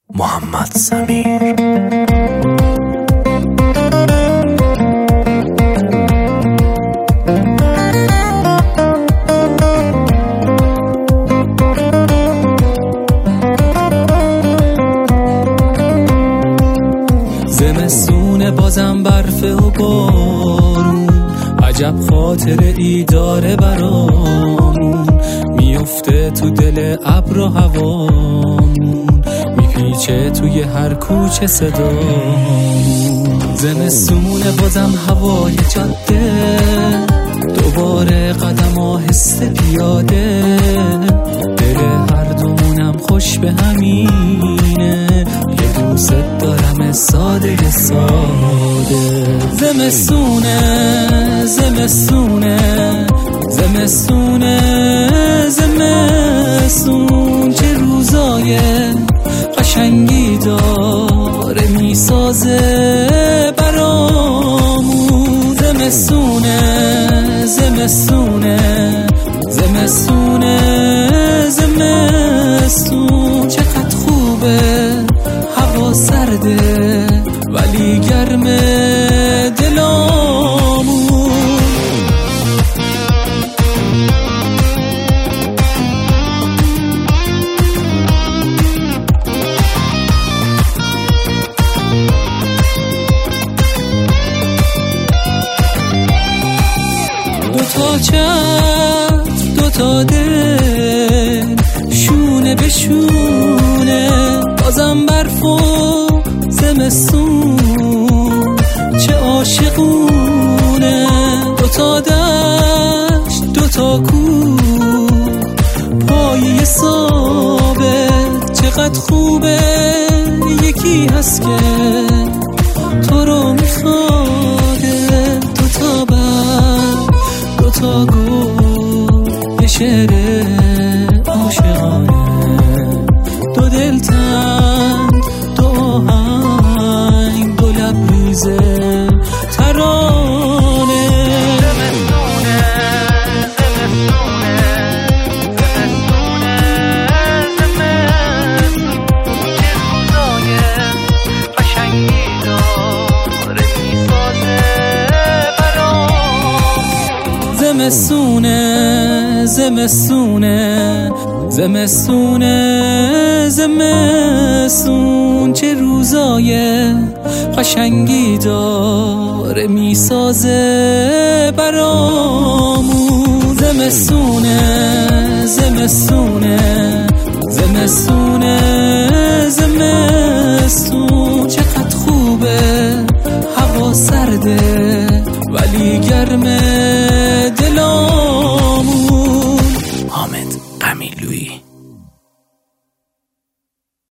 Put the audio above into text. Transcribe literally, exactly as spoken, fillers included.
محمد سمیر. زمستون بازم برف و بارون، عجب خاطر ای داره برامون، میفته تو دل ابر و هوامون، میپیچه توی هر کوچه صدامون. زمستون بازم هوای جاده، دوباره قدم آهسته پیاده، دل هر دومونم خوش به همینه، یه دوست دارم ساده ساده. زمستونه زمستونه زمستونه زمستون، چه روزای قشنگی داره میسازه برامون. زمستونه زمستونه زمستونه زمستون، چقدر خوبه هوا سرده ولی گرمه دلامون. دوتا چتر دوتا دل، شونه به شونه، بازم برف و زمستون، چه عاشقونه. دوتا دشت دوتا کوه، پایه ثابت، چقدر خوبه یکی هست که تو رو میخواده. دوتا برگ دوتا گل، یه شعر عاشقانه، دو دل تنگ دو آهنگ، دو لبریزه ترانه. زمستونه زمستونه زمستونه زمستون، چه روزای قشنگی داره میسازه برام. زمستونه زمستونه زمستونه زمستون، چه روزای قشنگی داره میسازه برامون. زمستونه زمستونه زمستونه زمستون، چقدر خوبه هوا سرده ولی گرمه دلامون. حامد قمیلویی.